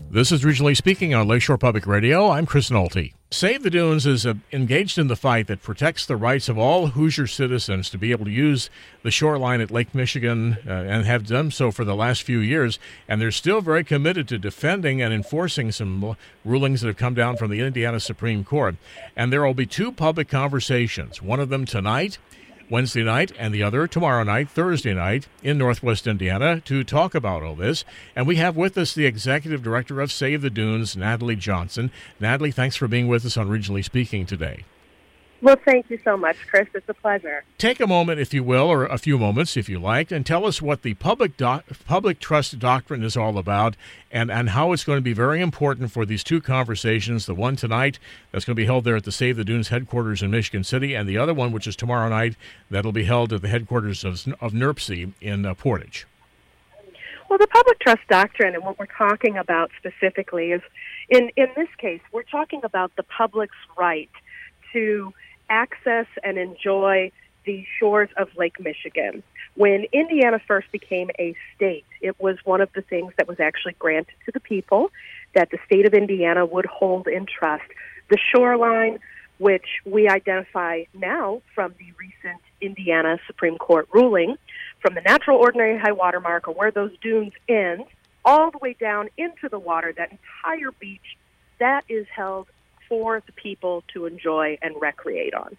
This is Regionally Speaking on Lakeshore Public Radio. I'm Chris Nolte. Save the Dunes is engaged in the fight that protects the rights of all Hoosier citizens to be able to use the shoreline at Lake Michigan and have done so for the last few years. And they're still very committed to defending and enforcing some rulings that have come down from the Indiana Supreme Court. And there will be two public conversations, one of them tonight, Wednesday night, and the other tomorrow night, Thursday night, in Northwest Indiana to talk about all this. And we have with us the Executive Director of Save the Dunes, Natalie Johnson. Natalie, thanks for being with us on Regionally Speaking today. Well, thank you so much, Chris. It's a pleasure. Take a moment, if you will, or a few moments, if you like, and tell us what the public trust doctrine is all about and how it's going to be very important for these two conversations, the one tonight that's going to be held there at the Save the Dunes headquarters in Michigan City, and the other one, which is tomorrow night, that'll be held at the headquarters of NERPC in Portage. Well, the public trust doctrine and what we're talking about specifically is, in this case, we're talking about the public's right to access and enjoy the shores of Lake Michigan. When Indiana first became a state, it was one of the things that was actually granted to the people, that the state of Indiana would hold in trust. The shoreline, which we identify now from the recent Indiana Supreme Court ruling, from the natural ordinary high water mark, or where those dunes end, all the way down into the water, that entire beach, that is held for the people to enjoy and recreate on.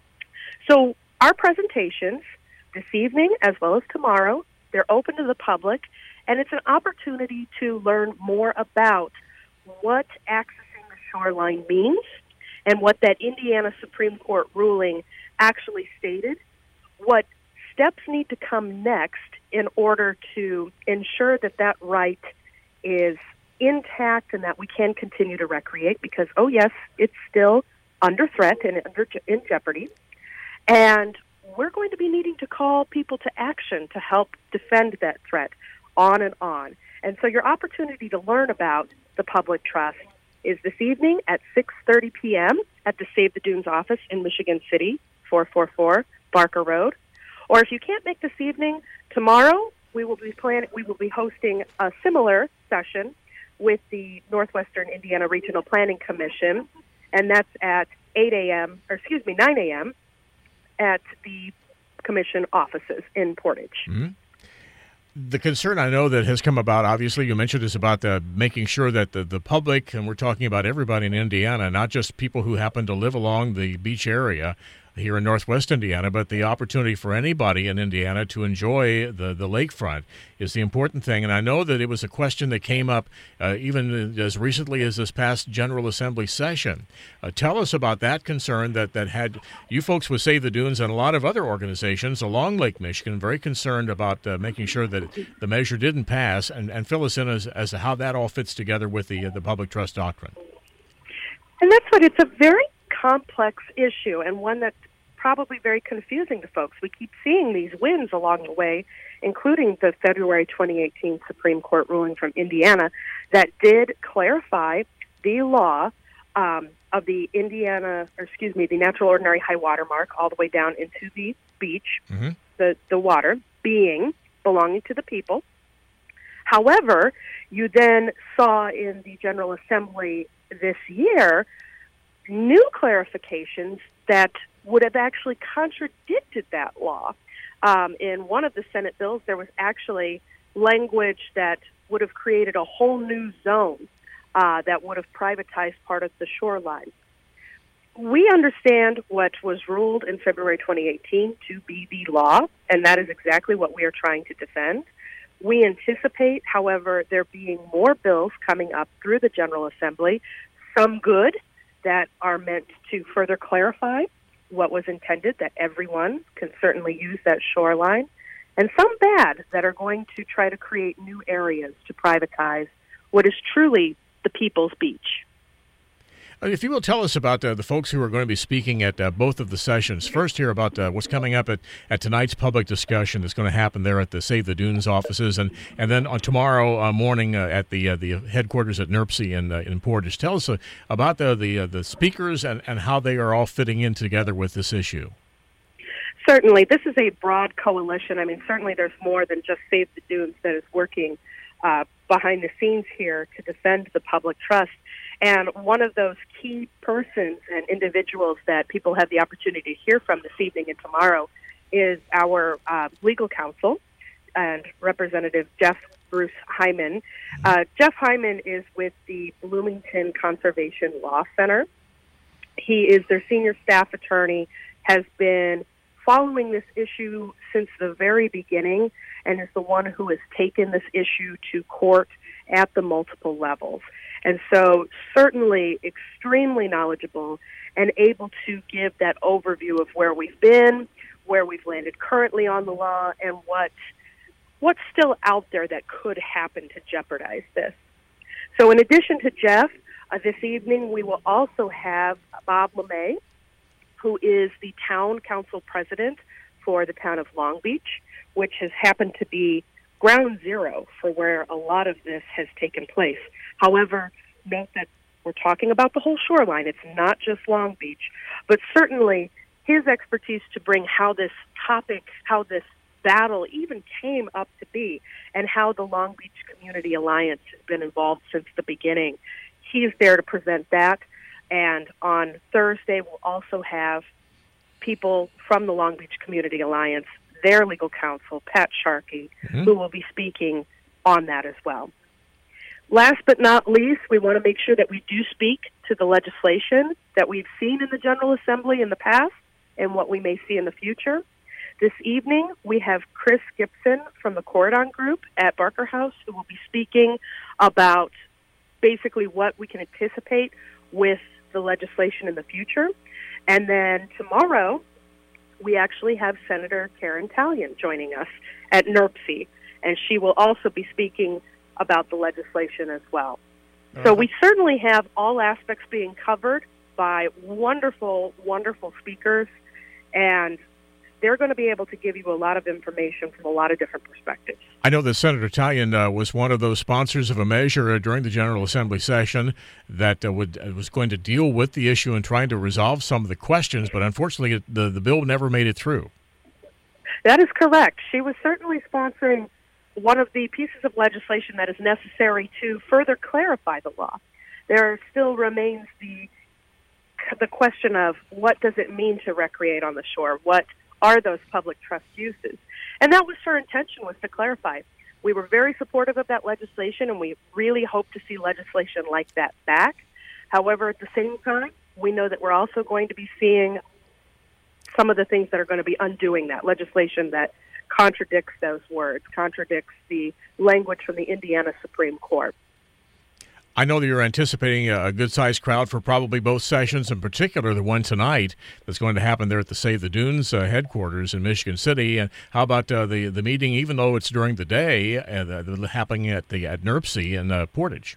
So our presentations this evening as well as tomorrow, they're open to the public, and it's an opportunity to learn more about what accessing the shoreline means and what that Indiana Supreme Court ruling actually stated, what steps need to come next in order to ensure that that right is intact and that we can continue to recreate, because, oh yes, it's still under threat and in jeopardy. And we're going to be needing to call people to action to help defend that threat on and on. And so your opportunity to learn about the public trust is this evening at 6:30 p.m. at the Save the Dunes office in Michigan City, 444 Barker Road. Or if you can't make this evening, tomorrow we will be hosting a similar session with the Northwestern Indiana Regional Planning Commission, and that's at 9 a.m. at the commission offices in Portage. Mm-hmm. The concern I know that has come about, obviously, you mentioned, is about making sure that the public, and we're talking about everybody in Indiana, not just people who happen to live along the beach area here in Northwest Indiana, but the opportunity for anybody in Indiana to enjoy the lakefront is the important thing. And I know that it was a question that came up even as recently as this past General Assembly session. Tell us about that concern that had you folks with Save the Dunes and a lot of other organizations along Lake Michigan very concerned about making sure that the measure didn't pass, and fill us in as to how that all fits together with the public trust doctrine. And that's what it's a very complex issue, and one that's probably very confusing to folks. We keep seeing these wins along the way, including the February 2018 Supreme Court ruling from Indiana that did clarify the law of the the natural ordinary high water mark all the way down into the beach, mm-hmm. the water belonging to the people. However, you then saw in the General Assembly this year new clarifications that would have actually contradicted that law. In one of the Senate bills, there was actually language that would have created a whole new zone that would have privatized part of the shoreline. We understand what was ruled in February 2018 to be the law, and that is exactly what we are trying to defend. We anticipate, however, there being more bills coming up through the General Assembly, some good that are meant to further clarify what was intended, that everyone can certainly use that shoreline, and some bad that are going to try to create new areas to privatize what is truly the people's beach. If you will tell us about the folks who are going to be speaking at both of the sessions. First, here about what's coming up at tonight's public discussion that's going to happen there at the Save the Dunes offices, and then on tomorrow morning at the headquarters at NERPC in Portage. Tell us about the speakers and how they are all fitting in together with this issue. Certainly. This is a broad coalition. I mean, certainly there's more than just Save the Dunes that is working behind the scenes here to defend the public trust. And one of those key persons and individuals that people have the opportunity to hear from this evening and tomorrow is our legal counsel and Representative Jeff Bruce Hyman. Jeff Hyman is with the Bloomington Conservation Law Center. He is their senior staff attorney, has been following this issue since the very beginning, and is the one who has taken this issue to court at the multiple levels. And so certainly extremely knowledgeable and able to give that overview of where we've been, where we've landed currently on the law, and what's still out there that could happen to jeopardize this. So in addition to Jeff, this evening we will also have Bob LeMay, who is the town council president for the town of Long Beach, which has happened to be ground zero for where a lot of this has taken place. However, note that we're talking about the whole shoreline. It's not just Long Beach, but certainly his expertise to bring how this topic, how this battle even came up to be, and how the Long Beach Community Alliance has been involved since the beginning. He's there to present that. And on Thursday, we'll also have people from the Long Beach Community Alliance, their legal counsel, Pat Sharkey, who will be speaking on that as well. Last but not least, we want to make sure that we do speak to the legislation that we've seen in the General Assembly in the past and what we may see in the future. This evening, we have Chris Gibson from the Corridon Group at Barker House, who will be speaking about basically what we can anticipate with the legislation in the future. And then tomorrow, we actually have Senator Karen Tallian joining us at NERPC, and she will also be speaking about the legislation as well. So we certainly have all aspects being covered by wonderful, wonderful speakers, and they're going to be able to give you a lot of information from a lot of different perspectives. I know that Senator Tallian was one of those sponsors of a measure during the General Assembly session that was going to deal with the issue and trying to resolve some of the questions, but unfortunately the bill never made it through. That is correct. She was certainly sponsoring one of the pieces of legislation that is necessary to further clarify the law. There still remains the question of what does it mean to recreate on the shore? What are those public trust uses? And that was her intention, was to clarify. We were very supportive of that legislation, and we really hope to see legislation like that back. However, at the same time, we know that we're also going to be seeing some of the things that are going to be undoing that legislation that contradicts those words, contradicts the language from the Indiana Supreme Court. I know that you're anticipating a good-sized crowd for probably both sessions, in particular the one tonight that's going to happen there at the Save the Dunes headquarters in Michigan City. And how about the meeting, even though it's during the day, happening at NERPC in Portage?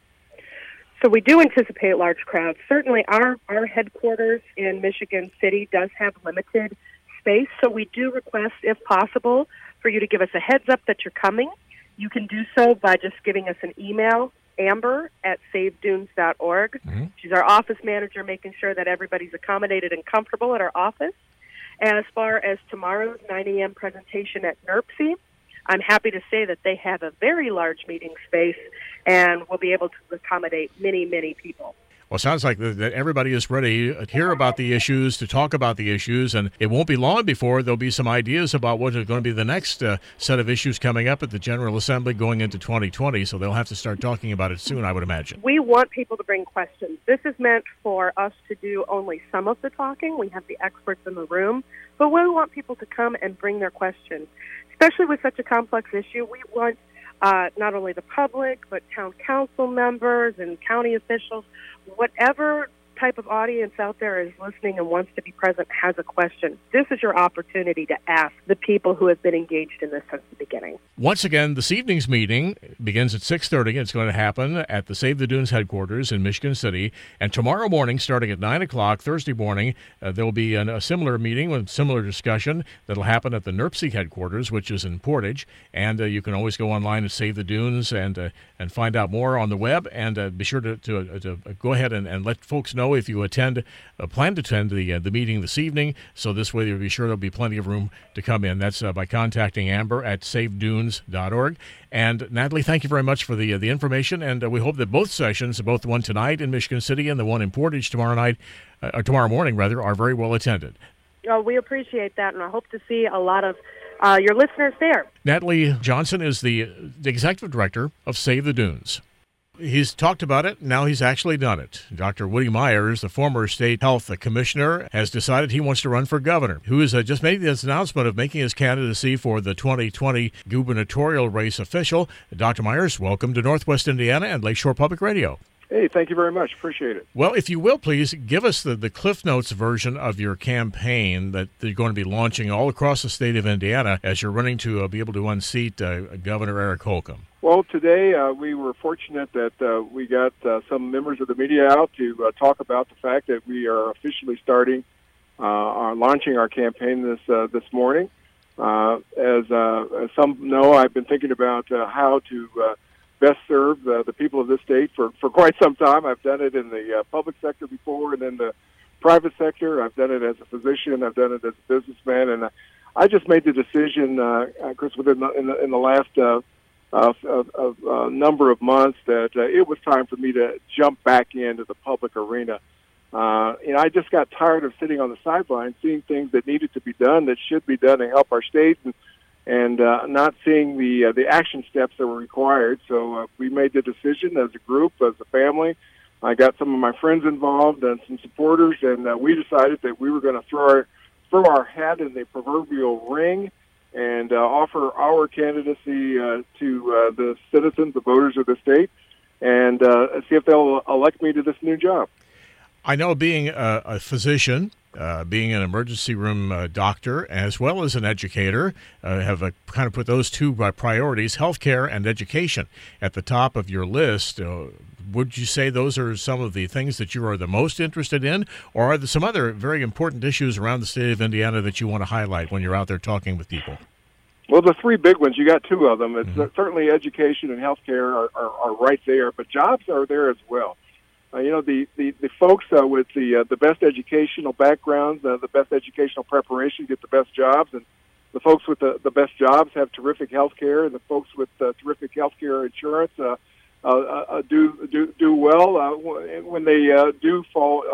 So we do anticipate large crowds. Certainly our headquarters in Michigan City does have limited space, so we do request, if possible, for you to give us a heads up that you're coming. You can do so by just giving us an email, amber@savedunes.org. She's our office manager, making sure that everybody's accommodated and comfortable at our office. As far as tomorrow's 9 a.m. presentation at NERPC, I'm happy to say that they have a very large meeting space and will be able to accommodate many, many people. Well, it sounds like that everybody is ready to hear about the issues, to talk about the issues, and it won't be long before there'll be some ideas about what is going to be the next set of issues coming up at the General Assembly going into 2020, so they'll have to start talking about it soon, I would imagine. We want people to bring questions. This is meant for us to do only some of the talking. We have the experts in the room, but we want people to come and bring their questions. Especially with such a complex issue, we want not only the public, but town council members and county officials, whatever type of audience out there is listening and wants to be present, has a question. This is your opportunity to ask the people who have been engaged in this since the beginning. Once again, this evening's meeting begins at 6:30. It's going to happen at the Save the Dunes headquarters in Michigan City. And tomorrow morning, starting at 9 o'clock, Thursday morning, there will be a similar meeting with similar discussion that will happen at the NERPC headquarters, which is in Portage. And you can always go online and Save the Dunes and find out more on the web. And be sure to go ahead and let folks know know if you plan to attend the meeting this evening. So this way, you'll be sure there'll be plenty of room to come in. That's by contacting Amber at SaveDunes.org. And Natalie, thank you very much for the information. And we hope that both sessions, both the one tonight in Michigan City and the one in Portage tomorrow morning, are very well attended. We appreciate that, and I hope to see a lot of your listeners there. Natalie Johnson is the executive director of Save the Dunes. He's talked about it. Now he's actually done it. Dr. Woody Myers, the former state health commissioner, has decided he wants to run for governor, who has just made this announcement of making his candidacy for the 2020 gubernatorial race official. Dr. Myers, welcome to Northwest Indiana and Lakeshore Public Radio. Hey, thank you very much. Appreciate it. Well, if you will, please give us the Cliff Notes version of your campaign that you're going to be launching all across the state of Indiana as you're running to be able to unseat Governor Eric Holcomb. Well, today we were fortunate that we got some members of the media out to talk about the fact that we are officially launching our campaign this morning. As some know, I've been thinking about how to best serve the people of this state for quite some time. I've done it in the public sector before and in the private sector. I've done it as a physician. I've done it as a businessman. And I just made the decision, Chris, in the last number of months that it was time for me to jump back into the public arena. I just got tired of sitting on the sidelines, seeing things that needed to be done, that should be done to help our state, and not seeing the action steps that were required. So we made the decision as a group, as a family. I got some of my friends involved and some supporters, and we decided that we were going to throw our hat in the proverbial ring and offer our candidacy to the citizens, the voters of the state, and see if they'll elect me to this new job. I know, being a physician, being an emergency room doctor, as well as an educator, have kind of put those two priorities, healthcare and education, at the top of your list. Would you say those are some of the things that you are the most interested in, or are there some other very important issues around the state of Indiana that you want to highlight when you're out there talking with people? Well, the three big ones, you got two of them. It's certainly education and healthcare are right there, but jobs are there as well. The folks with the best educational backgrounds, the best educational preparation get the best jobs, and the folks with the best jobs have terrific health care, and the folks with terrific health care insurance do well when they do fall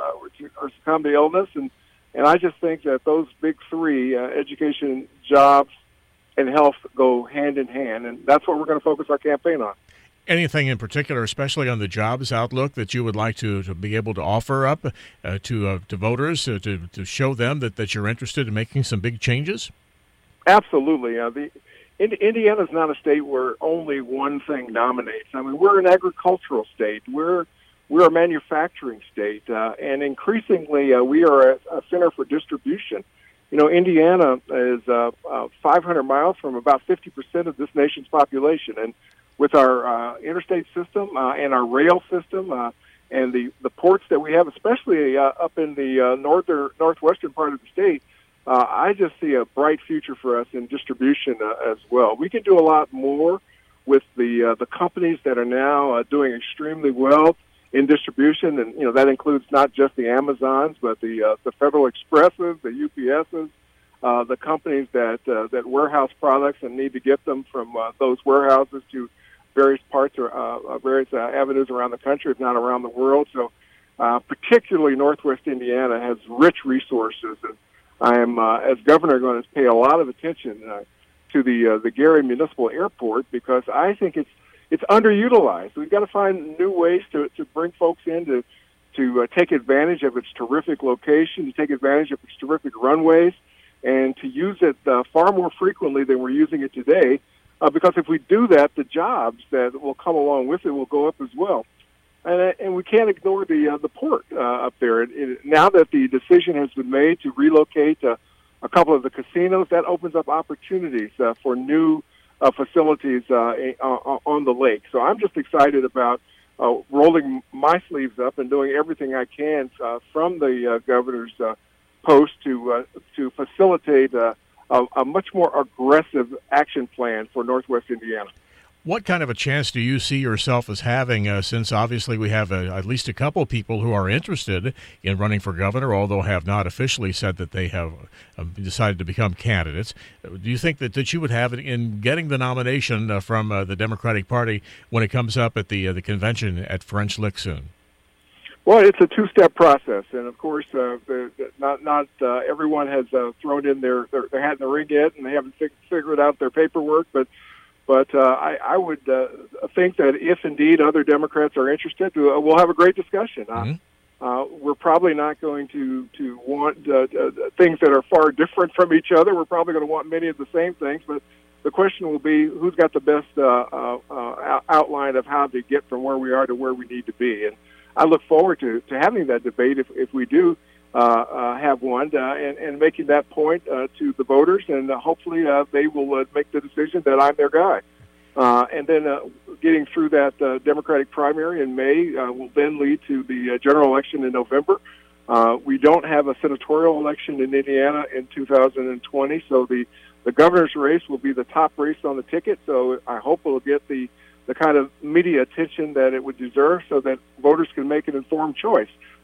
or succumb to illness. And I just think that those big three, education, jobs, and health, go hand in hand, and that's what we're going to focus our campaign on. Anything in particular, especially on the jobs outlook, that you would like to be able to offer up to voters to show them that you're interested in making some big changes? Absolutely. Indiana is not a state where only one thing dominates. I mean, we're an agricultural state. We're a manufacturing state, and increasingly we are a center for distribution. Indiana is 500 miles from about 50% of this nation's population, and with our interstate system and our rail system and the ports that we have, especially up in the northwestern part of the state, I just see a bright future for us in distribution as well. We can do a lot more with the companies that are now doing extremely well in distribution, and that includes not just the Amazons, but the Federal Expresses, the UPSs, the companies that warehouse products and need to get them from those warehouses to various parts or various avenues around the country, if not around the world. So particularly Northwest Indiana has rich resources. And I am, as governor, going to pay a lot of attention to the Gary Municipal Airport, because I think it's underutilized. We've got to find new ways to bring folks in to take advantage of its terrific location, to take advantage of its terrific runways, and to use it far more frequently than we're using it today. Because if we do that, the jobs that will come along with it will go up as well. And we can't ignore the port up there. Now that the decision has been made to relocate a couple of the casinos, that opens up opportunities for new facilities on the lake. So I'm just excited about rolling my sleeves up and doing everything I can from the governor's post to facilitate a much more aggressive action plan for Northwest Indiana. What kind of a chance do you see yourself as having, since obviously we have at least a couple people who are interested in running for governor, although have not officially said that they have decided to become candidates? Do you think that you would have it in getting the nomination from the Democratic Party when it comes up at the convention at French Lick soon? Well, it's a two-step process, and of course, not everyone has thrown in their hat in the ring yet, and they haven't figured out their paperwork, but I would think that if indeed other Democrats are interested, we'll have a great discussion. We're probably not going to want things that are far different from each other. We're probably going to want many of the same things, but the question will be who's got the best outline of how to get from where we are to where we need to be. And I look forward to having that debate if we do have one, and making that point to the voters, and hopefully they will make the decision that I'm their guy. And then getting through that Democratic primary in May will then lead to the general election in November. We don't have a senatorial election in Indiana in 2020, so the governor's race will be the top race on the ticket, so I hope it'll get the kind of media attention that it would deserve so that voters can make an informed choice.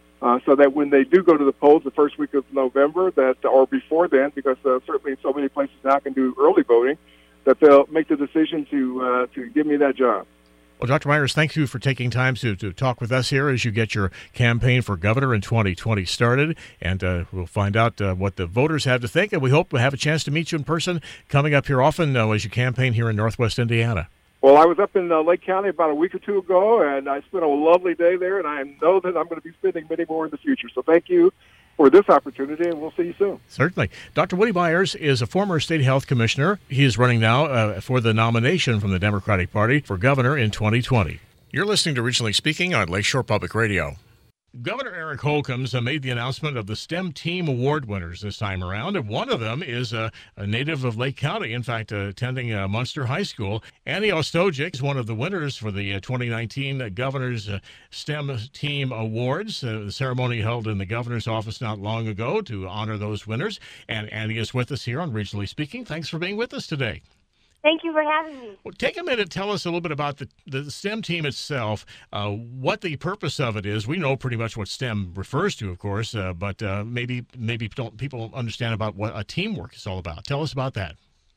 So that when they do go to the polls the first week of November, or before then, because certainly so many places now can do early voting, that they'll make the decision to give me that job. Well, Dr. Myers, thank you for taking time to talk with us here as you get your campaign for governor in 2020 started, and we'll find out what the voters have to think, and we hope we'll have a chance to meet you in person coming up here often as you campaign here in Northwest Indiana. Well, I was up in Lake County about a week or two ago, and I spent a lovely day there, and I know that I'm going to be spending many more in the future. So thank you for this opportunity, and we'll see you soon. Certainly. Dr. Woody Myers is a former state health commissioner. He is running now for the nomination from the Democratic Party for governor in 2020. You're listening to Regionally Speaking on Lakeshore Public Radio. Governor Eric Holcomb's made the announcement of the STEM Team Award winners this time around, and one of them is a native of Lake County, in fact, attending Munster High School. Annie Ostojic is one of the winners for the 2019 Governor's STEM Team Awards. The ceremony held in the governor's office not long ago to honor those winners, and Annie is with us here on Regionally Speaking. Thanks for being with us today. Thank you for having me. Well, take a minute, tell us a little bit about the STEM team itself, what the purpose of it is. We know pretty much what STEM refers to, of course, but maybe people understand about what a teamwork is all about. Tell us about that.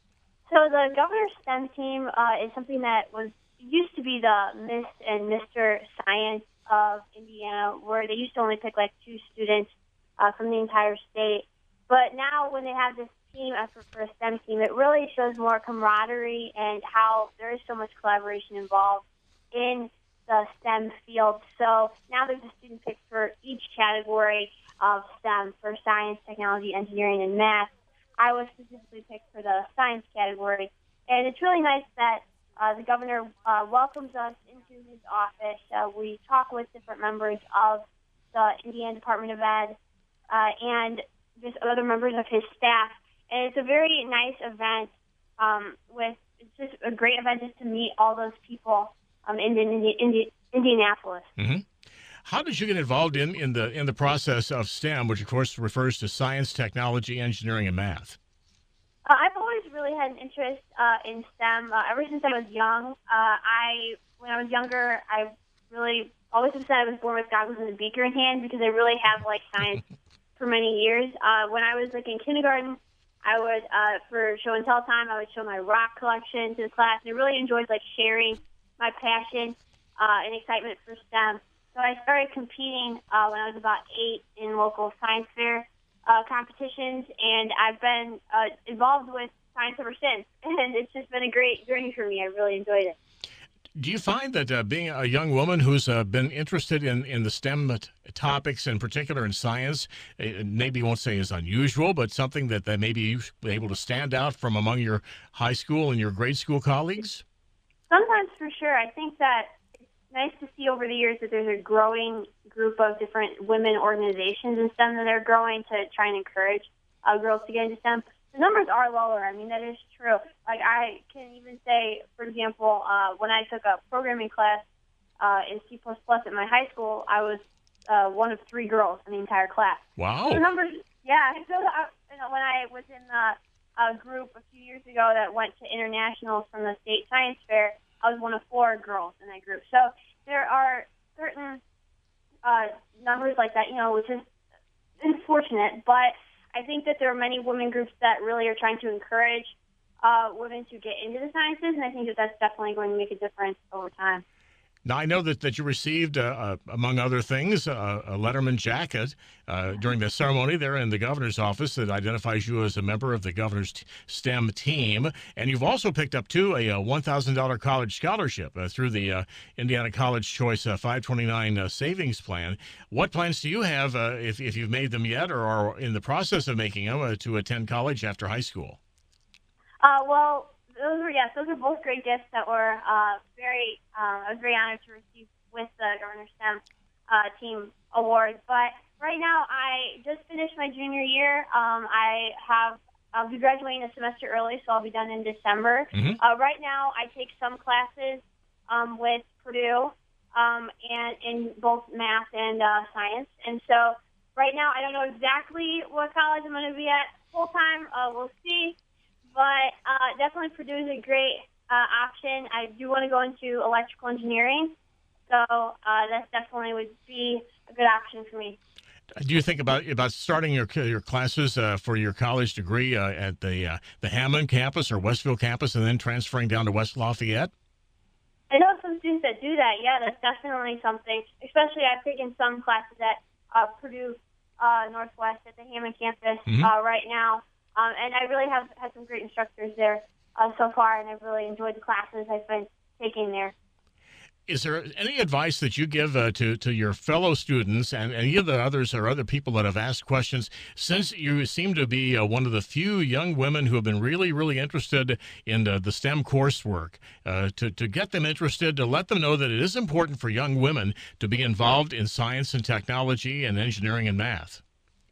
So the Governor's STEM team is something that used to be the Miss and Mr. Science of Indiana, where they used to only pick like 2 students from the entire state. But now when they have this team effort for a STEM team, it really shows more camaraderie and how there is so much collaboration involved in the STEM field. So now there's a student pick for each category of STEM, for science, technology, engineering, and math. I was specifically picked for the science category. And it's really nice that the governor welcomes us into his office. We talk with different members of the Indiana Department of Ed and just other members of his staff. And it's a very nice event. It's just a great event just to meet all those people in Indianapolis. Mm-hmm. How did you get involved in the process of STEM, which of course refers to science, technology, engineering, and math? I've always really had an interest in STEM ever since I was young. When I was younger, I really always have said I was born with goggles and a beaker in hand because I really have liked science for many years. When I was in kindergarten, I would, for show and tell time, I would show my rock collection to the class, and I really enjoyed sharing my passion and excitement for STEM. So I started competing when I was about 8 in local science fair competitions, and I've been involved with science ever since, and it's just been a great journey for me. I really enjoyed it. Do you find that being a young woman who's been interested in the STEM topics, in particular in science, maybe won't say is unusual, but something that maybe you've been able to stand out from among your high school and your grade school colleagues? Sometimes, for sure. I think that it's nice to see over the years that there's a growing group of different women organizations in STEM that are growing to try and encourage girls to get into STEM. The numbers are lower. I mean, that is true. I can even say, for example, when I took a programming class in C++ at my high school, I was one of 3 girls in the entire class. Wow. So the numbers, yeah. So when I was in a group a few years ago that went to internationals from the state science fair, I was one of 4 girls in that group. So there are certain numbers like that, which is unfortunate. But I think that there are many women groups that really are trying to encourage women to get into the sciences, and I think that that's definitely going to make a difference over time. Now, I know that you received, among other things, a Letterman jacket during the ceremony there in the governor's office that identifies you as a member of the governor's STEM team. And you've also picked up, too, a $1,000 college scholarship through the Indiana College Choice 529 savings plan. What plans do you have, if you've made them yet or are in the process of making them, to attend college after high school? Well, those are both great gifts that were I was very honored to receive with the Governor's STEM team award. But right now, I just finished my junior year. I'll be graduating a semester early, so I'll be done in December. Mm-hmm. Right now, I take some classes with Purdue and in both math and science. And so right now, I don't know exactly what college I'm going to be at full time. We'll see. But definitely Purdue is a great option. I do want to go into electrical engineering, so that definitely would be a good option for me. Do you think about starting your classes for your college degree at the Hammond campus or Westville campus and then transferring down to West Lafayette? I know some students that do that. Yeah, that's definitely something. Especially I've taken some classes at Purdue Northwest at the Hammond campus right now. And I really have had some great instructors there so far, and I've really enjoyed the classes I've been taking there. Is there any advice that you give to your fellow students and any of the others or other people that have asked questions, since you seem to be one of the few young women who have been really, really interested in the STEM coursework, to get them interested, to let them know that it is important for young women to be involved in science and technology and engineering and math?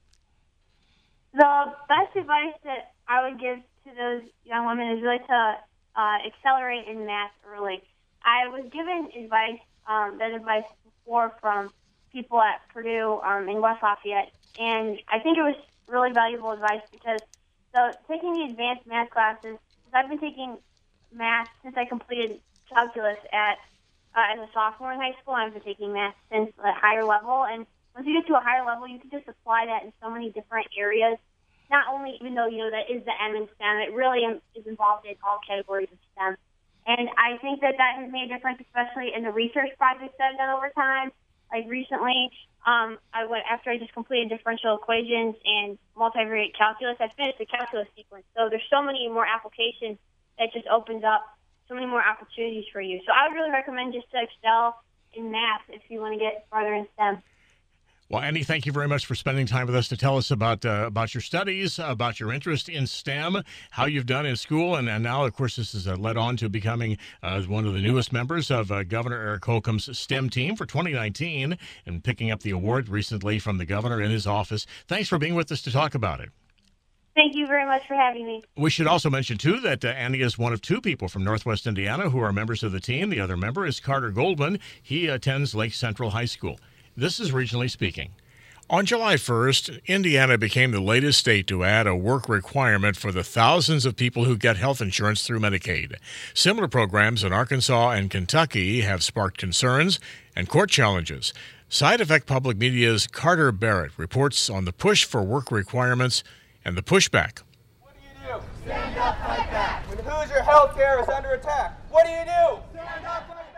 The best advice that I would give to those young women is really to accelerate in math early. I was given that advice before from people at Purdue in West Lafayette, and I think it was really valuable advice because taking the advanced math classes, I've been taking math since I completed calculus as a sophomore in high school, and I've been taking math since a higher level, and once you get to a higher level, you can just apply that in so many different areas. Not only, even though, that is the M in STEM, it really is involved in all categories of STEM. And I think that has made a difference, especially in the research projects that I've done over time. Like recently, after I just completed differential equations and multivariate calculus, I finished the calculus sequence. So there's so many more applications that just opens up so many more opportunities for you. So I would really recommend just to excel in math if you want to get farther in STEM. Well, Annie, thank you very much for spending time with us to tell us about your studies, about your interest in STEM, how you've done in school, and now, of course, this has led on to becoming one of the newest members of Governor Eric Holcomb's STEM team for 2019 and picking up the award recently from the governor in his office. Thanks for being with us to talk about it. Thank you very much for having me. We should also mention, too, that Annie is one of 2 people from Northwest Indiana who are members of the team. The other member is Carter Goldman. He attends Lake Central High School. This is Regionally Speaking. On July 1st, Indiana became the latest state to add a work requirement for the thousands of people who get health insurance through Medicaid. Similar programs in Arkansas and Kentucky have sparked concerns and court challenges. Side Effect Public Media's Carter Barrett reports on the push for work requirements and the pushback. What do you do? Stand up, fight back. When Hoosier healthcare is under attack, what do you do? Stand up, fight back.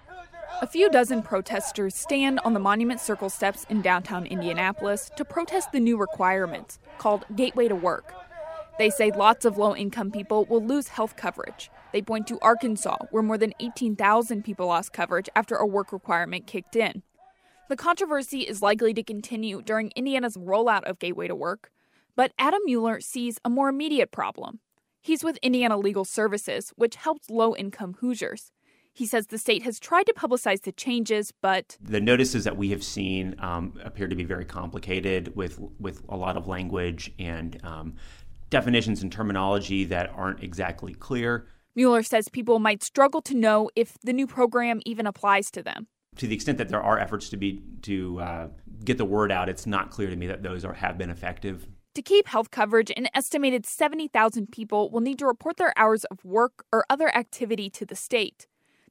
A few dozen protesters stand on the Monument Circle steps in downtown Indianapolis to protest the new requirements, called Gateway to Work. They say lots of low-income people will lose health coverage. They point to Arkansas, where more than 18,000 people lost coverage after a work requirement kicked in. The controversy is likely to continue during Indiana's rollout of Gateway to Work, but Adam Mueller sees a more immediate problem. He's with Indiana Legal Services, which helps low-income Hoosiers. He says the state has tried to publicize the changes, but the notices that we have seen appear to be very complicated with a lot of language and definitions and terminology that aren't exactly clear. Mueller says people might struggle to know if the new program even applies to them. To the extent that there are efforts to get the word out, it's not clear to me that those have been effective. To keep health coverage, an estimated 70,000 people will need to report their hours of work or other activity to the state.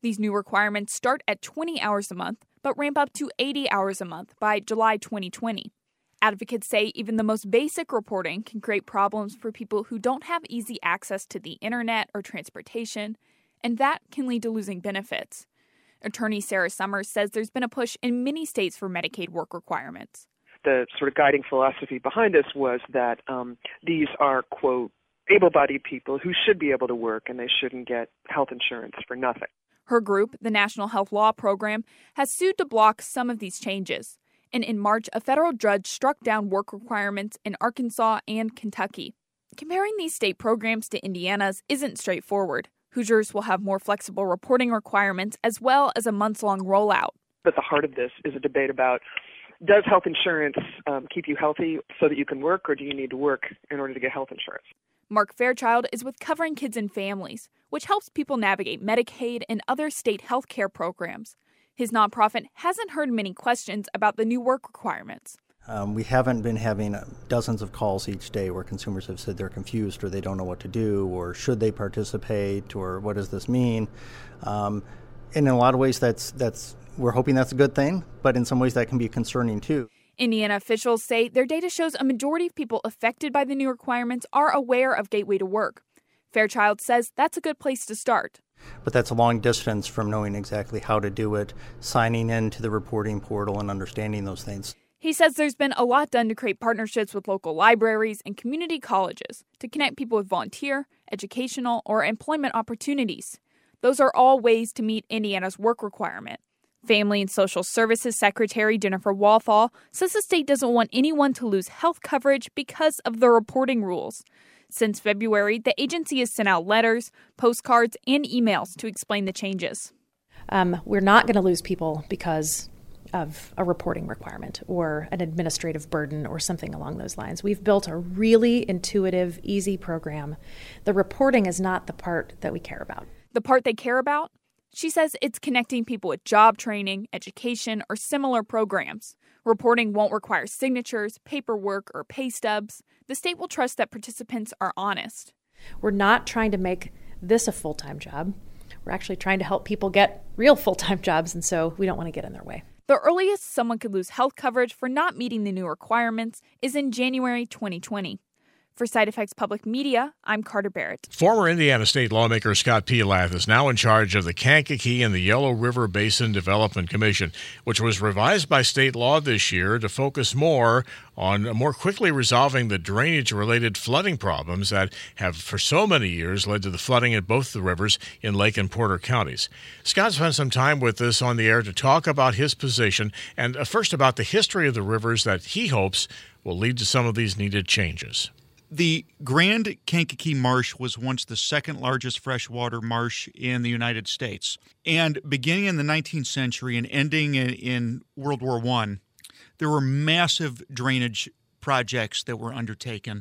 These new requirements start at 20 hours a month, but ramp up to 80 hours a month by July 2020. Advocates say even the most basic reporting can create problems for people who don't have easy access to the internet or transportation, and that can lead to losing benefits. Attorney Sarah Summers says there's been a push in many states for Medicaid work requirements. The sort of guiding philosophy behind this was that these are, quote, able-bodied people who should be able to work and they shouldn't get health insurance for nothing. Her group, the National Health Law Program, has sued to block some of these changes. And in March, a federal judge struck down work requirements in Arkansas and Kentucky. Comparing these state programs to Indiana's isn't straightforward. Hoosiers will have more flexible reporting requirements as well as a months-long rollout. At the heart of this is a debate about, does health insurance keep you healthy so that you can work, or do you need to work in order to get health insurance? Mark Fairchild is with Covering Kids and Families, which helps people navigate Medicaid and other state health care programs. His nonprofit hasn't heard many questions about the new work requirements. We haven't been having dozens of calls each day where consumers have said they're confused or they don't know what to do or should they participate or what does this mean. And in a lot of ways we're hoping that's a good thing, but in some ways that can be concerning too. Indiana officials say their data shows a majority of people affected by the new requirements are aware of Gateway to Work. Fairchild says that's a good place to start. But that's a long distance from knowing exactly how to do it, signing into the reporting portal and understanding those things. He says there's been a lot done to create partnerships with local libraries and community colleges to connect people with volunteer, educational, or employment opportunities. Those are all ways to meet Indiana's work requirement. Family and Social Services Secretary Jennifer Walthall says the state doesn't want anyone to lose health coverage because of the reporting rules. Since February, the agency has sent out letters, postcards, and emails to explain the changes. We're not going to lose people because of a reporting requirement or an administrative burden or something along those lines. We've built a really intuitive, easy program. The reporting is not the part that we care about. The part they care about? She says it's connecting people with job training, education, or similar programs. Reporting won't require signatures, paperwork, or pay stubs. The state will trust that participants are honest. We're not trying to make this a full-time job. We're actually trying to help people get real full-time jobs, and so we don't want to get in their way. The earliest someone could lose health coverage for not meeting the new requirements is in January 2020. For Side Effects Public Media, I'm Carter Barrett. Former Indiana State lawmaker Scott Pielath is now in charge of the Kankakee and the Yellow River Basin Development Commission, which was revised by state law this year to focus more on more quickly resolving the drainage-related flooding problems that have for so many years led to the flooding at both the rivers in Lake and Porter counties. Scott spent some time with us on the air to talk about his position and first about the history of the rivers that he hopes will lead to some of these needed changes. The Grand Kankakee Marsh was once the second largest freshwater marsh in the United States. And beginning in the 19th century and ending in World War I, there were massive drainage projects that were undertaken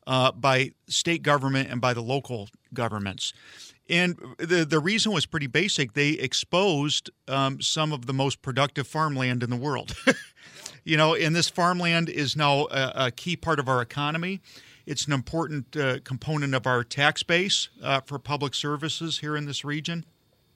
by state government and by the local governments. And the reason was pretty basic. They exposed some of the most productive farmland in the world. And this farmland is now a key part of our economy. It's an important component of our tax base for public services here in this region.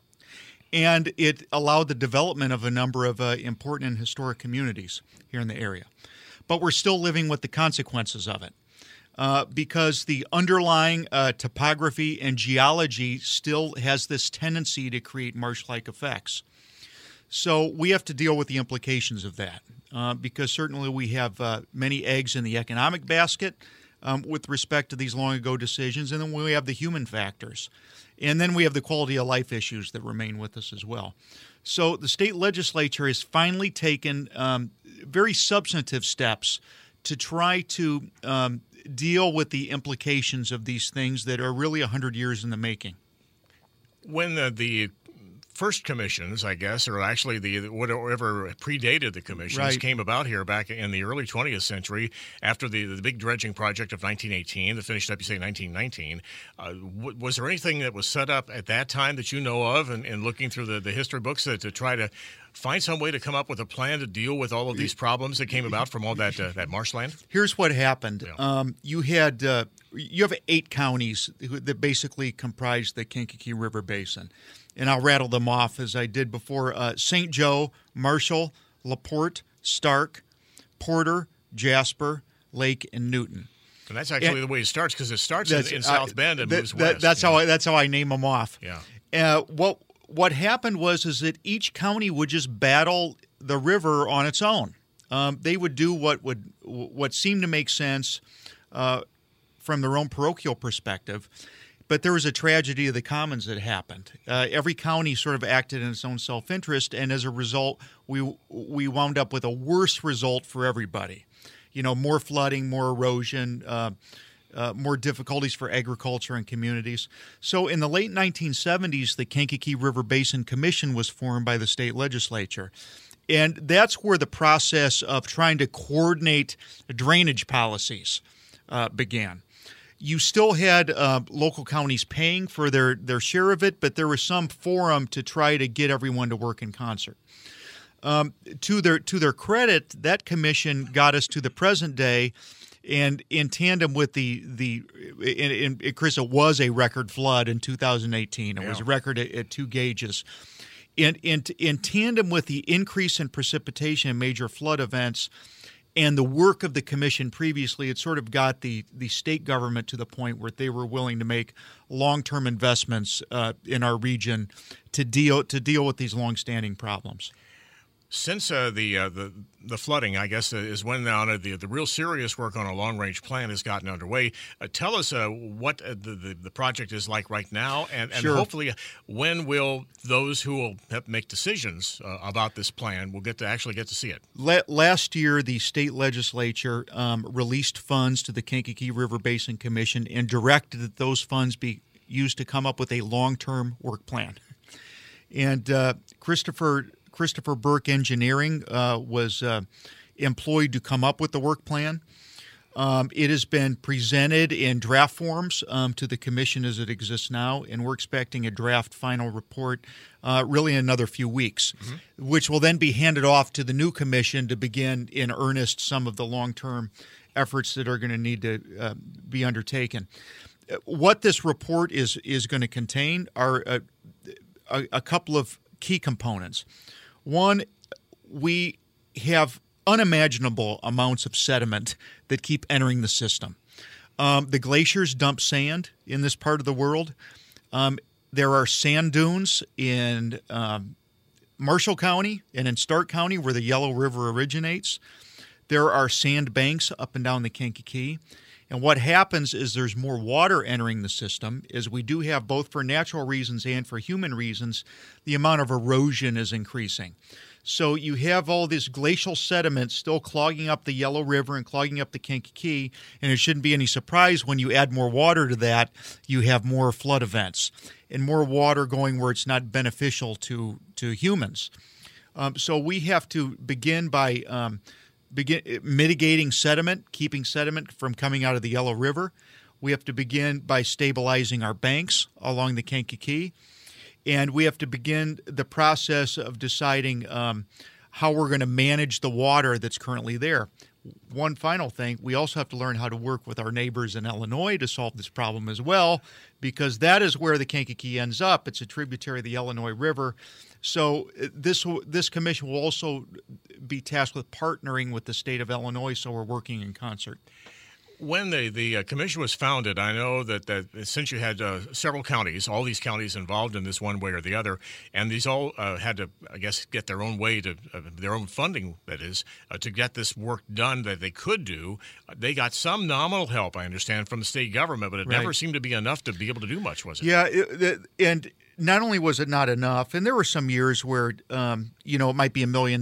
And it allowed the development of a number of important and historic communities here in the area. But we're still living with the consequences of it because the underlying topography and geology still has this tendency to create marsh-like effects. So we have to deal with the implications of that because certainly we have many eggs in the economic basket with respect to these long-ago decisions, and then we have the human factors. And then we have the quality of life issues that remain with us as well. So the state legislature has finally taken very substantive steps to try to deal with the implications of these things that are really 100 years in the making. When the first commissions, I guess, or actually the whatever predated the commissions, right, came about here back in the early 20th century after the big dredging project of 1918 that finished up, you say, 1919. Was there anything that was set up at that time that you know of and looking through the history books to try to find some way to come up with a plan to deal with all of these problems that came about from all that marshland? Here's what happened. Yeah. You have 8 counties that basically comprise the Kankakee River Basin. And I'll rattle them off as I did before. St. Joe, Marshall, LaPorte, Stark, Porter, Jasper, Lake, and Newton. And that's actually the way it starts, because it starts in South Bend and moves west. That's how I name them off. Yeah. What happened was that each county would just battle the river on its own. They would do what seemed to make sense from their own parochial perspective. But there was a tragedy of the commons that happened. Every county sort of acted in its own self-interest, and as a result, we wound up with a worse result for everybody. More flooding, more erosion, more difficulties for agriculture and communities. So in the late 1970s, the Kankakee River Basin Commission was formed by the state legislature. And that's where the process of trying to coordinate drainage policies began. You still had local counties paying for their share of it, but there was some forum to try to get everyone to work in concert. To their credit, that commission got us to the present day, and in tandem with Chris, it was a record flood in 2018. It was a record at 2 gauges. In tandem with the increase in precipitation and major flood events, and the work of the commission previously, it sort of got the state government to the point where they were willing to make long-term investments in our region to deal with these long-standing problems. Since the flooding, I guess, is when now the real serious work on a long-range plan has gotten underway. Tell us what the project is like right now, and Sure. Hopefully when will those who will make decisions about this plan will actually get to see it. Last year, the state legislature released funds to the Kankakee River Basin Commission and directed that those funds be used to come up with a long-term work plan. And Christopher Burke Engineering was employed to come up with the work plan. It has been presented in draft forms to the commission as it exists now, and we're expecting a draft final report really in another few weeks, which will then be handed off to the new commission to begin in earnest some of the long-term efforts that are going to need to be undertaken. What this report is going to contain are a couple of key components. One, we have unimaginable amounts of sediment that keep entering the system. The glaciers dump sand in this part of the world. There are sand dunes in Marshall County and in Stark County where the Yellow River originates. There are sand banks up and down the Kankakee. And what happens is there's more water entering the system, as we do have both for natural reasons and for human reasons, the amount of erosion is increasing. So you have all this glacial sediment still clogging up the Yellow River and clogging up the Kankakee, and it shouldn't be any surprise when you add more water to that, you have more flood events and more water going where it's not beneficial to humans. So we have to begin by mitigating sediment, keeping sediment from coming out of the Yellow River. We have to begin by stabilizing our banks along the Kankakee. And we have to begin the process of deciding how we're going to manage the water that's currently there. One final thing, we also have to learn how to work with our neighbors in Illinois to solve this problem as well, because that is where the Kankakee ends up. It's a tributary of the Illinois River. So this commission will also be tasked with partnering with the state of Illinois, so we're working in concert. When the commission was founded, I know that since you had several counties, all these counties involved in this one way or the other, and these all had to, I guess, get their own way to their own funding, that is, to get this work done that they could do. They got some nominal help, I understand, from the state government, but it never seemed to be enough to be able to do much, was it? Yeah, and not only was it not enough, and there were some years where, it might be $1 million.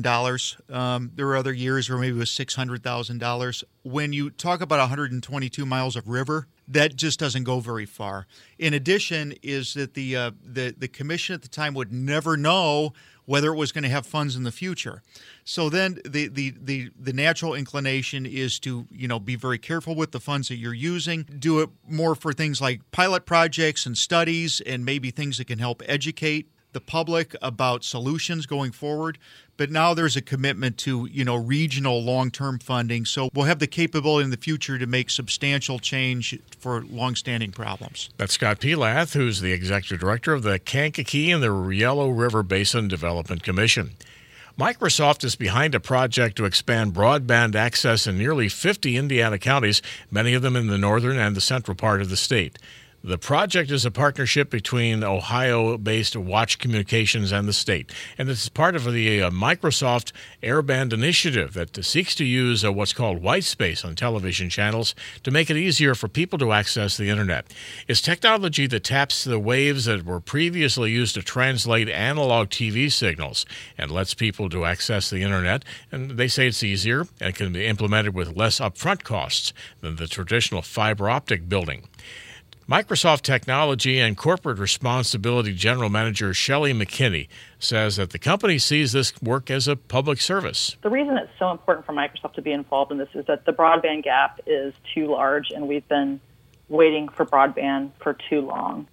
There were other years where maybe it was $600,000. When you talk about 122 miles of river, that just doesn't go very far. In addition, is that the commission at the time would never know whether it was going to have funds in the future. So then the natural inclination is to, be very careful with the funds that you're using, do it more for things like pilot projects and studies and maybe things that can help educate the public about solutions going forward, but now there's a commitment to, regional long-term funding. So we'll have the capability in the future to make substantial change for longstanding problems. That's Scott Pelath, who's the executive director of the Kankakee and the Yellow River Basin Development Commission. Microsoft is behind a project to expand broadband access in nearly 50 Indiana counties, many of them in the northern and the central part of the state. The project is a partnership between Ohio-based Watch Communications and the state, and it's part of the Microsoft Airband initiative that seeks to use what's called white space on television channels to make it easier for people to access the Internet. It's technology that taps the waves that were previously used to translate analog TV signals and lets people to access the Internet, and they say it's easier and can be implemented with less upfront costs than the traditional fiber optic building. Microsoft Technology and Corporate Responsibility General Manager Shelley McKinney says that the company sees this work as a public service. The reason it's so important for Microsoft to be involved in this is that the broadband gap is too large, and we've been waiting for broadband for too long.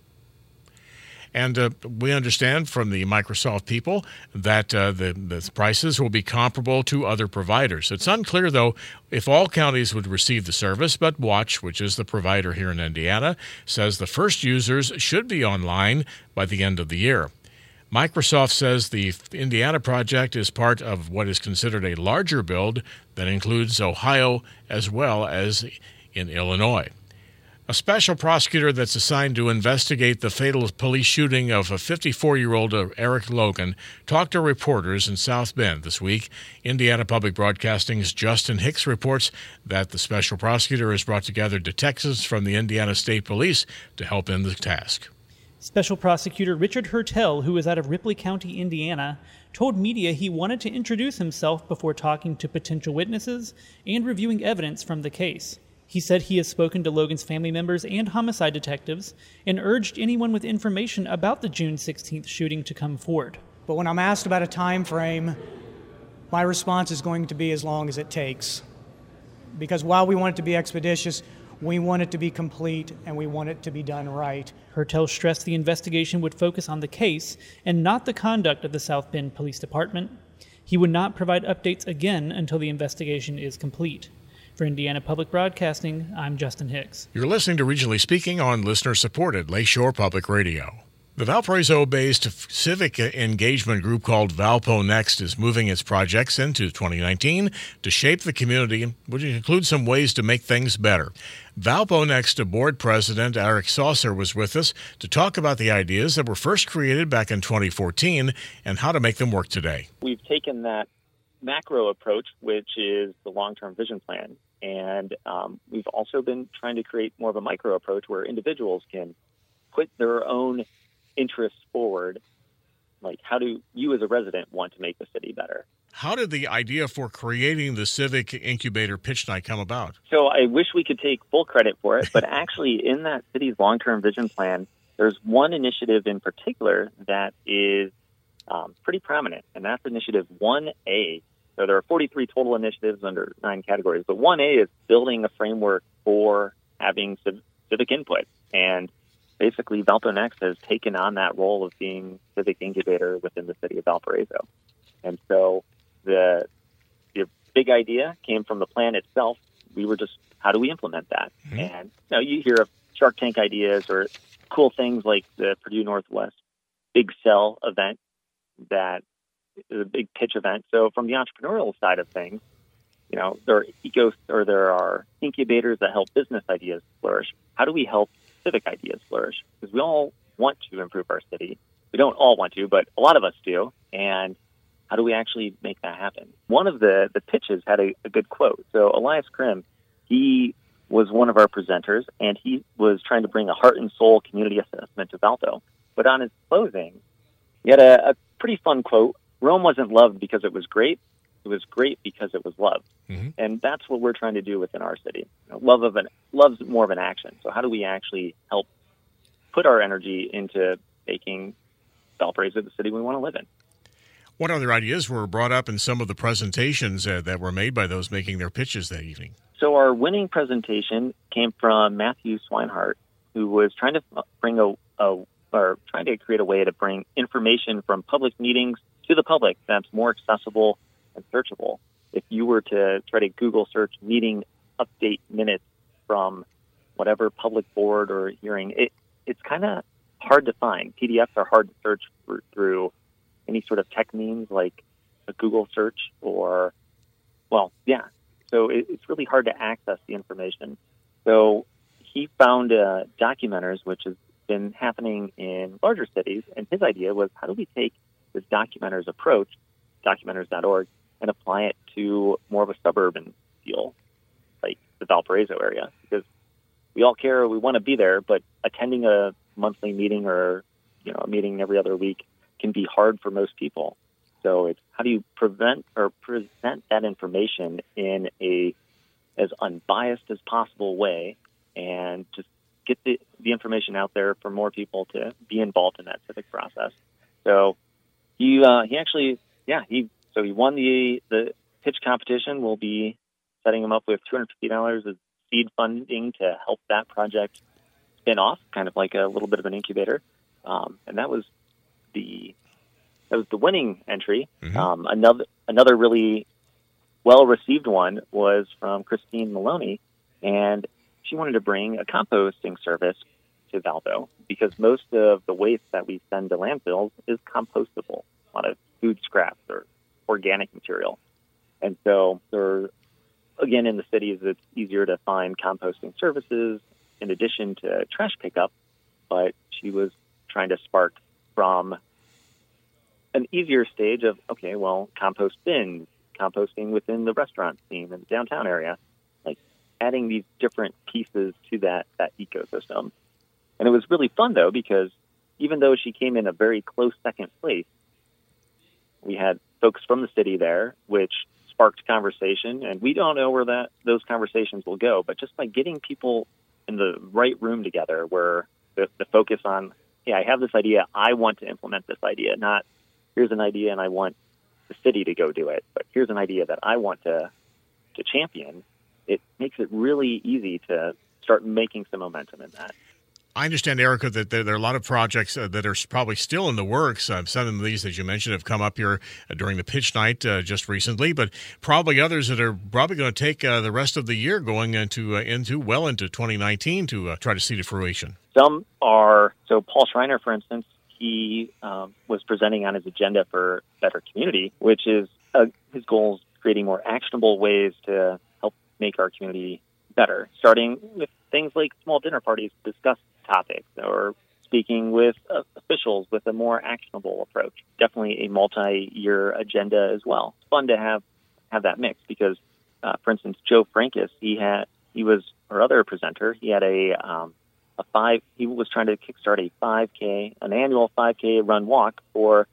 And we understand from the Microsoft people that the prices will be comparable to other providers. It's unclear, though, if all counties would receive the service, but Watch, which is the provider here in Indiana, says the first users should be online by the end of the year. Microsoft says the Indiana project is part of what is considered a larger build that includes Ohio as well as in Illinois. A special prosecutor that's assigned to investigate the fatal police shooting of a 54-year-old Eric Logan talked to reporters in South Bend this week. Indiana Public Broadcasting's Justin Hicks reports that the special prosecutor has brought together detectives from the Indiana State Police to help in the task. Special Prosecutor Richard Hertel, who is out of Ripley County, Indiana, told media he wanted to introduce himself before talking to potential witnesses and reviewing evidence from the case. He said he has spoken to Logan's family members and homicide detectives and urged anyone with information about the June 16th shooting to come forward. But when I'm asked about a time frame, my response is going to be as long as it takes. Because while we want it to be expeditious, we want it to be complete and we want it to be done right. Hertel stressed the investigation would focus on the case and not the conduct of the South Bend Police Department. He would not provide updates again until the investigation is complete. For Indiana Public Broadcasting, I'm Justin Hicks. You're listening to Regionally Speaking on listener-supported Lakeshore Public Radio. The Valparaiso-based civic engagement group called Valpo Next is moving its projects into 2019 to shape the community, which includes some ways to make things better. Valpo Next board president Eric Saucer was with us to talk about the ideas that were first created back in 2014 and how to make them work today. We've taken that macro approach, which is the long-term vision plan. And we've also been trying to create more of a micro approach where individuals can put their own interests forward. Like, how do you as a resident want to make the city better? How did the idea for creating the Civic Incubator Pitch Night come about? So I wish we could take full credit for it, but actually in that city's long-term vision plan, there's one initiative in particular that is pretty prominent, and that's Initiative 1A. So there are 43 total initiatives under 9 categories, but 1A is building a framework for having civic input. And basically, Valpo Next has taken on that role of being civic incubator within the city of Valparaiso. And so the big idea came from the plan itself. We were just, how do we implement that? Mm-hmm. And you hear of Shark Tank ideas or cool things like the Purdue Northwest Big Sell event that is a big pitch event. So from the entrepreneurial side of things, there are incubators that help business ideas flourish. How do we help civic ideas flourish? Because we all want to improve our city. We don't all want to, but a lot of us do. And how do we actually make that happen? One of the pitches had a good quote. So Elias Krim, he was one of our presenters, and he was trying to bring a heart and soul community assessment to Valpo. But on his closing, he had a pretty fun quote. Rome wasn't loved because it was great. It was great because it was loved. Mm-hmm. And that's what we're trying to do within our city. Love's more of an action. So how do we actually help put our energy into making Valparaiso the city we want to live in? What other ideas were brought up in some of the presentations that were made by those making their pitches that evening? So our winning presentation came from Matthew Swinehart, who was trying to bring a are trying to create a way to bring information from public meetings to the public that's more accessible and searchable. If you were to try to Google search meeting update minutes from whatever public board or hearing, it's kind of hard to find. PDFs are hard to search through any sort of tech means like a Google search or, so it's really hard to access the information. So he found Documenters, which has been happening in larger cities, and his idea was, how do we take this Documenters approach, Documenters.org, and apply it to more of a suburban feel, like the Valparaiso area? Because we all care, we want to be there, but attending a monthly meeting or a meeting every other week can be hard for most people. So it's how do you present that information in a as unbiased as possible way, and just get the information out there for more people to be involved in that civic process. So he won the pitch competition. We'll be setting him up with $250 of seed funding to help that project spin off, kind of like a little bit of an incubator. And that was the winning entry. Mm-hmm. Another really well-received one was from Christine Maloney, and she wanted to bring a composting service to Valpo because most of the waste that we send to landfills is compostable, a lot of food scraps or organic material. And so again, in the cities, it's easier to find composting services in addition to trash pickup, but she was trying to spark from an easier stage of, compost bins, composting within the restaurant scene in the downtown area, like adding these different pieces to that ecosystem. And it was really fun, though, because even though she came in a very close second place, we had folks from the city there, which sparked conversation, and we don't know where those conversations will go, but just by getting people in the right room together where the focus on, I have this idea, I want to implement this idea, not here's an idea and I want the city to go do it, but here's an idea that I want to champion, it makes it really easy to start making some momentum in that. I understand, Erica, that there are a lot of projects that are probably still in the works. Some of these, as you mentioned, have come up here during the pitch night just recently, but probably others that are probably going to take the rest of the year going into 2019 to try to see to fruition. Some are, so Paul Schreiner, for instance, he was presenting on his agenda for Better Community, which is his goal is creating more actionable ways to help make our community better, starting with things like small dinner parties to discuss topics or speaking with officials with a more actionable approach. Definitely a multi-year agenda as well. It's fun to have that mix because, for instance, Joe Frankus, he was our other presenter. He had he was trying to kickstart an annual 5K run walk for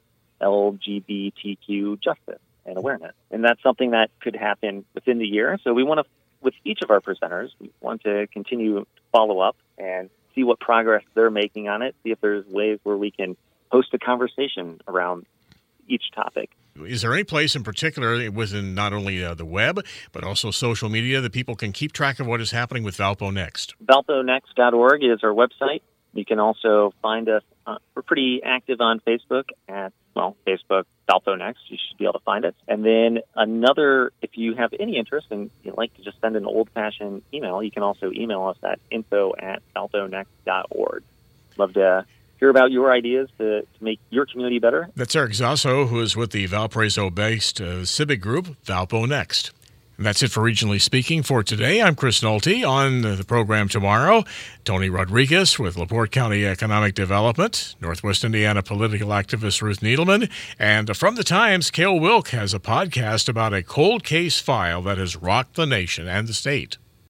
LGBTQ justice and awareness. And that's something that could happen within the year. So we want to, with each of our presenters, we want to continue to follow up and see what progress they're making on it, see if there's ways where we can host a conversation around each topic. Is there any place in particular within not only the web, but also social media that people can keep track of what is happening with Valpo Next? ValpoNext.org is our website. You can also find us. We're pretty active on Facebook at, Facebook, Valpo Next. You should be able to find it. And then if you have any interest and you'd like to just send an old-fashioned email, you can also email us at info@valponext.org. Love to hear about your ideas to make your community better. That's Eric Zasso, who is with the Valparaiso-based civic group, Valpo Next. And that's it for Regionally Speaking for today. I'm Chris Nolte. On the program tomorrow, Tony Rodriguez with LaPorte County Economic Development, Northwest Indiana political activist Ruth Needleman, and from the Times, Cale Wilk has a podcast about a cold case file that has rocked the nation and the state.